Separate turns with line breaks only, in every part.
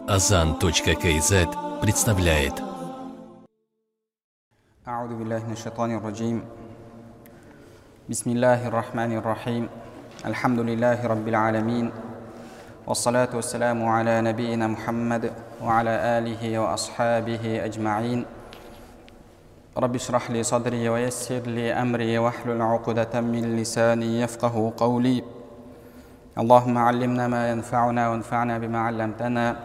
Azan.kz представляет.
أعوذ بالله من الشيطان الرجيم. بسم الله الرحمن الرحيم. الحمد لله رب العالمين. والصلاة والسلام على نبينا محمد وعلى آله وأصحابه أجمعين. رب اشرح لي صدري ويسر لي أمري واحلل عقدة من لساني يفقه قولي. اللهم علمنا ما ينفعنا وانفعنا بما علمتنا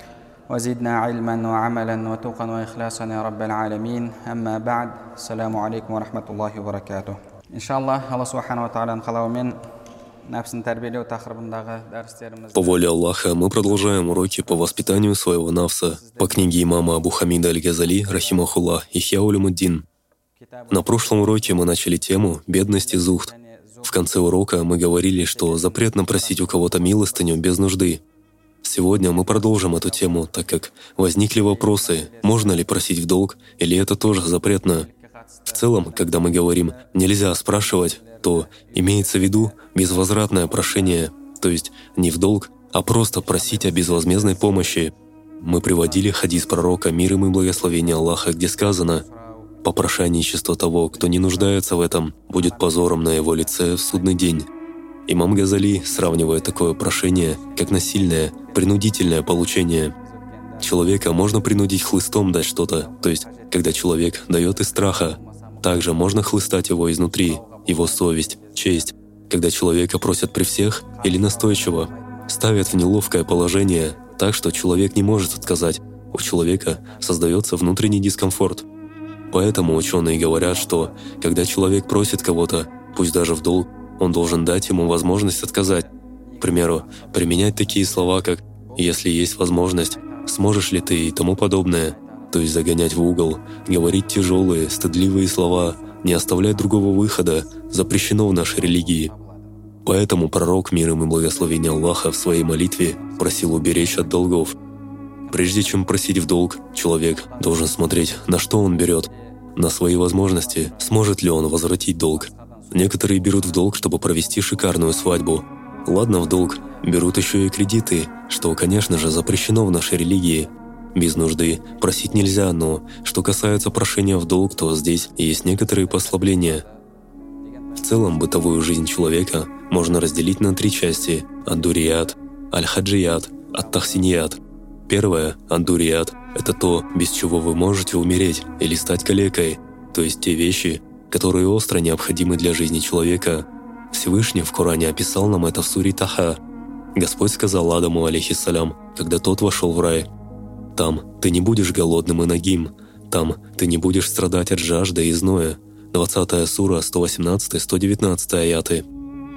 وزدنا علما وعملا وتقا وإخلاصا يا رب العالمين. أما بعد. السلام عليكم ورحمة الله وبركاته. إن شاء الله الله سبحانه وتعالى қалауымен нәпсін тәрбиелеу тақырыбындағы дәрістеріміз.
По воле Аллаха мы продолжаем уроки по воспитанию своего нафса по книге имама Абу Хамида Аль-Газали, рахимахуллах, Ихья улюмуддин. На прошлом уроке мы начали тему «Бедность и зухд». В конце урока мы говорили, что запретно просить у кого-то милостыню без нужды. Сегодня мы продолжим эту тему, так как возникли вопросы, можно ли просить в долг, или это тоже запретно. В целом, когда мы говорим «нельзя спрашивать», то имеется в виду безвозвратное прошение, то есть не в долг, а просто просить о безвозмездной помощи. Мы приводили хадис пророка, мир ему и благословение Аллаха, где сказано: «Попрошайничество того, кто не нуждается в этом, будет позором на его лице в судный день». Имам Газали сравнивает такое прошение как насильное, принудительное получение. Человека можно принудить хлыстом дать что-то, то есть когда человек дает из страха. Также можно хлыстать его изнутри, его совесть, честь, когда человека просят при всех или настойчиво, ставят в неловкое положение, так что человек не может отказать. У человека создается внутренний дискомфорт. Поэтому ученые говорят, что когда человек просит кого-то, пусть даже в долг, он должен дать ему возможность отказать. К примеру, применять такие слова, как «если есть возможность», «сможешь ли ты» и тому подобное. То есть загонять в угол, говорить тяжелые, стыдливые слова, не оставлять другого выхода, запрещено в нашей религии. Поэтому пророк, мир им и благословение Аллаха, в своей молитве просил уберечь от долгов. Прежде чем просить в долг, человек должен смотреть, на что он берет, на свои возможности, сможет ли он возвратить долг. Некоторые берут в долг, чтобы провести шикарную свадьбу. Ладно, в долг, берут еще и кредиты, что, конечно же, запрещено в нашей религии. Без нужды просить нельзя, но что касается прошения в долг, то здесь есть некоторые послабления. В целом, бытовую жизнь человека можно разделить на три части – ад-дурият, аль-хаджият, ат-тахсиният. Первое – ад-дурият – это то, без чего вы можете умереть или стать калекой, то есть те вещи, которые остро необходимы для жизни человека. Всевышний в Коране описал нам это в суре Таха. Господь сказал Адаму, алейхиссалям, когда тот вошел в рай: «Там ты не будешь голодным и нагим, там ты не будешь страдать от жажды и зноя». 20 сура, 118-119 аяты.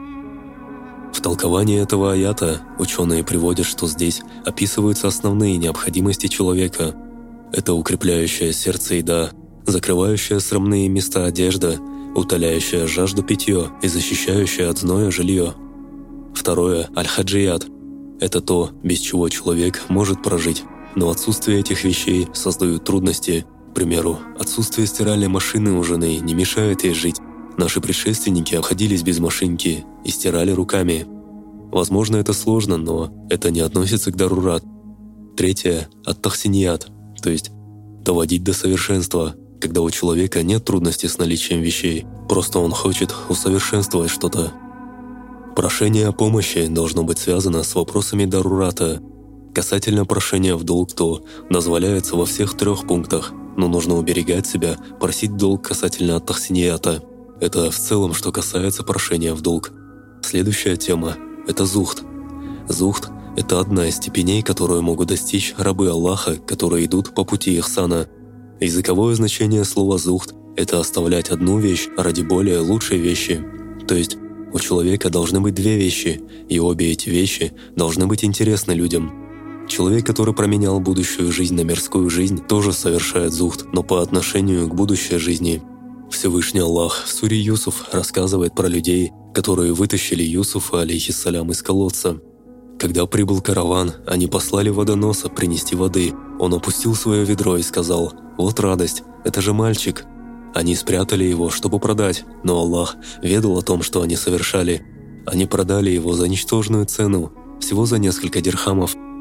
В толковании этого аята ученые приводят, что здесь описываются основные необходимости человека. Это укрепляющая сердце еда, закрывающая срамные места одежда, утоляющая жажду питье и защищающая от зноя жилье. Второе – аль-хаджият. Это то, без чего человек может прожить. Но отсутствие этих вещей создают трудности. К примеру, отсутствие стиральной машины у жены не мешает ей жить. Наши предшественники обходились без машинки и стирали руками. Возможно, это сложно, но это не относится к дарурат. Третье – ат-тахсиният, то есть доводить до совершенства, когда у человека нет трудностей с наличием вещей, просто он хочет усовершенствовать что-то. Прошение о помощи должно быть связано с вопросами дарурата. Касательно прошения в долг, то дозволяется во всех трех пунктах, но нужно уберегать себя, просить долг касательно ат-тахсинията. Это в целом, что касается прошения в долг. Следующая тема – это зухд. Зухд – это одна из степеней, которую могут достичь рабы Аллаха, которые идут по пути ихсана. Языковое значение слова «зухд» – это оставлять одну вещь ради более лучшей вещи. То есть у человека должны быть две вещи, и обе эти вещи должны быть интересны людям. Человек, который променял будущую жизнь на мирскую жизнь, тоже совершает зухд, но по отношению к будущей жизни. Всевышний Аллах в суре Юсуф рассказывает про людей, которые вытащили Юсуфа, алейхиссалям, из колодца. Когда прибыл караван, они послали водоноса принести воды. Он опустил свое ведро и сказал: «Вот радость, это же мальчик». Они спрятали его, чтобы продать, но Аллах ведал о том, что они совершали. Они продали его за ничтожную цену, всего за несколько дирхамов.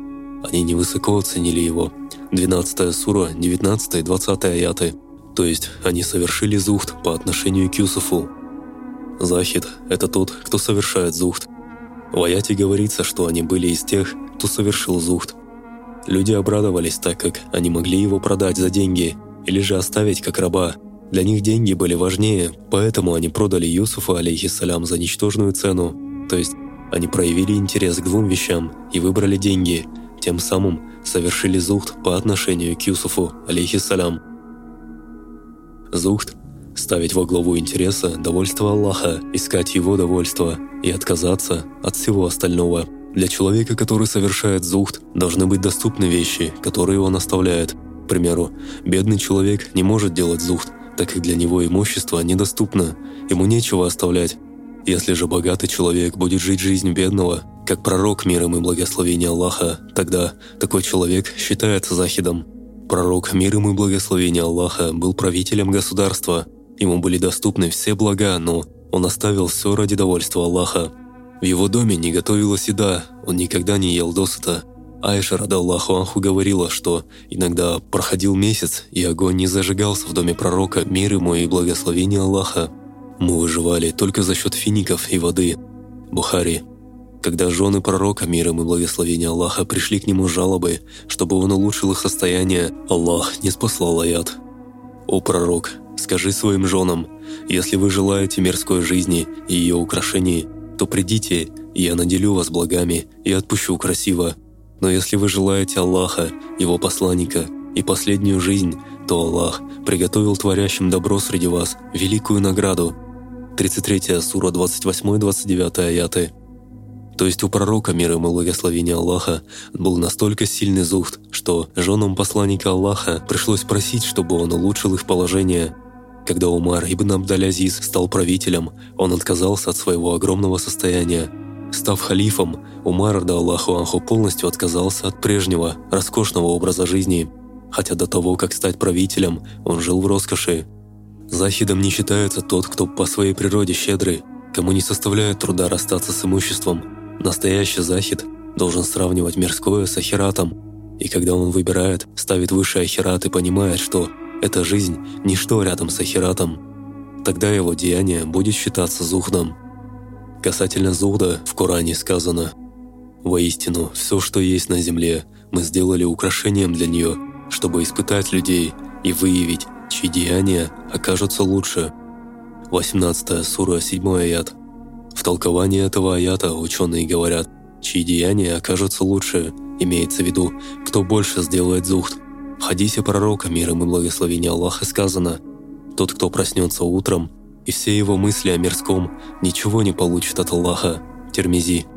они невысоко оценили его. 12 сура, 19 и 20 аяты. То есть они совершили зухд по отношению к Юсуфу. Захид – это тот, кто совершает зухд. В аяте говорится, что они были из тех, кто совершил зухд. Люди обрадовались, так как они могли его продать за деньги или же оставить как раба. Для них деньги были важнее, поэтому они продали Юсуфа, алейхиссалям, за ничтожную цену. То есть они проявили интерес к двум вещам и выбрали деньги, тем самым совершили зухд по отношению к Юсуфу, алейхиссалям. Зухд – ставить во главу интереса довольство Аллаха, искать Его довольство и отказаться от всего остального. Для человека, который совершает зухд, должны быть доступны вещи, которые он оставляет. К примеру, бедный человек не может делать зухд, так как для него имущество недоступно, ему нечего оставлять. Если же богатый человек будет жить жизнь бедного, как пророк, мир им и благословение Аллаха, тогда такой человек считается захидом. Пророк, мир ему и благословение Аллаха, был правителем государства. Ему были доступны все блага, но он оставил все ради довольства Аллаха. В его доме не готовилась еда, он никогда не ел досыта. Айша, радаллаху анху, говорила, что иногда проходил месяц, и огонь не зажигался в доме пророка, мир ему и благословение Аллаха. Мы выживали только за счет фиников и воды. Бухари. Когда жены пророка, мир им и благословение Аллаха, пришли к нему с жалобой, чтобы он улучшил их состояние, Аллах не спаслал аят. «О пророк, скажи своим женам, если вы желаете мирской жизни и ее украшений, то придите, и я наделю вас благами и отпущу красиво. Но если вы желаете Аллаха, Его посланника и последнюю жизнь, то Аллах приготовил творящим добро среди вас великую награду». 33 сура, 28-29 аяты. То есть у пророка, мир ему и благословение Аллаха, был настолько сильный зухд, что женам посланника Аллаха пришлось просить, чтобы он улучшил их положение. Когда Умар ибн Абдаль-Азиз стал правителем, он отказался от своего огромного состояния. Став халифом, Умар, да Аллаху анху, полностью отказался от прежнего, роскошного образа жизни. Хотя до того, как стать правителем, он жил в роскоши. Захидом не считается тот, кто по своей природе щедрый, кому не составляет труда расстаться с имуществом. Настоящий захид должен сравнивать мирское с ахиратом. И когда он выбирает, ставит выше ахират и понимает, что эта жизнь – ничто рядом с ахиратом, тогда его деяние будет считаться зухдом. Касательно зухда в Коране сказано: «Воистину, все, что есть на земле, мы сделали украшением для нее, чтобы испытать людей и выявить, чьи деяния окажутся лучше». 18 сура, 7 аят. В толковании этого аята ученые говорят, чьи деяния окажутся лучше, имеется в виду, кто больше сделает зухд. В хадисе пророка, мир им и благословение Аллаха, сказано: «Тот, кто проснется утром, и все его мысли о мирском ничего не получит от Аллаха». Тирмизи.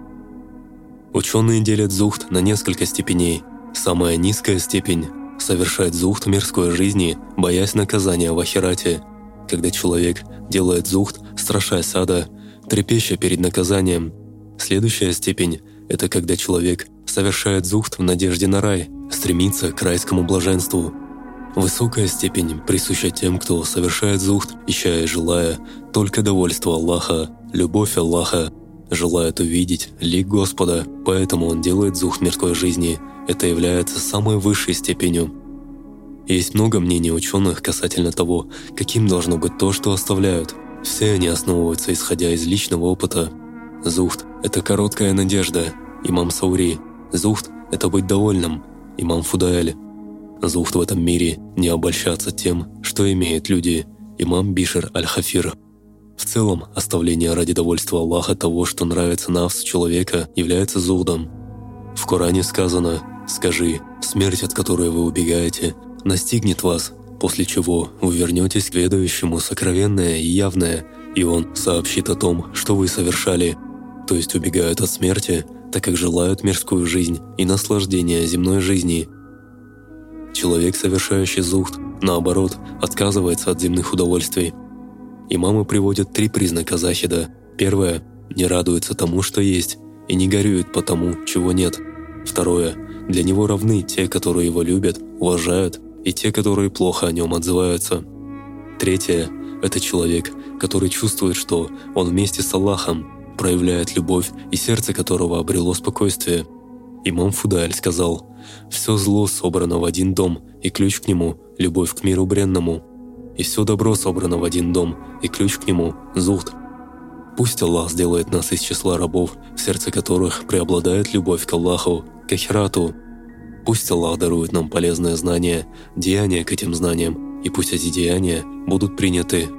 Ученые делят зухд на несколько степеней. Самая низкая степень – совершать зухд в мирской жизни, боясь наказания в ахирате. Когда человек делает зухд, страшась ада, трепеща перед наказанием. Следующая степень – это когда человек совершает зухд в надежде на рай, стремится к райскому блаженству. Высокая степень присуща тем, кто совершает зухд, ища и желая только довольства Аллаха, любовь Аллаха, желает увидеть лик Господа, поэтому он делает зухд мирской жизни. Это является самой высшей степенью. Есть много мнений ученых касательно того, каким должно быть то, что оставляют. Все они основываются, исходя из личного опыта. Зухд – это короткая надежда. Имам Саури. Зухд – это быть довольным. Имам Фудаэль. Зухд в этом мире – не обольщаться тем, что имеют люди. Имам Бишр Аль-Хафир. В целом, оставление ради довольства Аллаха того, что нравится нафс человека, является зухдом. В Коране сказано: «Скажи, смерть, от которой вы убегаете, настигнет вас, после чего вы вернетесь к ведающему сокровенное и явное, и он сообщит о том, что вы совершали». То есть убегают от смерти, так как желают мирскую жизнь и наслаждение земной жизни. Человек, совершающий зухд, наоборот, отказывается от земных удовольствий. Имамы приводят 3 признака захида. Первое – не радуется тому, что есть, и не горюет по тому, чего нет. Второе – для него равны те, которые его любят, уважают, и те, которые плохо о нем отзываются. Третье – это человек, который чувствует, что он вместе с Аллахом, проявляет любовь, и сердце которого обрело спокойствие. Имам Фудайль сказал: «Все зло собрано в один дом, и ключ к нему — любовь к миру бренному. И все добро собрано в один дом, и ключ к нему — зухд». Пусть Аллах сделает нас из числа рабов, в сердце которых преобладает любовь к Аллаху, к ахирату. Пусть Аллах дарует нам полезное знание, деяния к этим знаниям, и пусть эти деяния будут приняты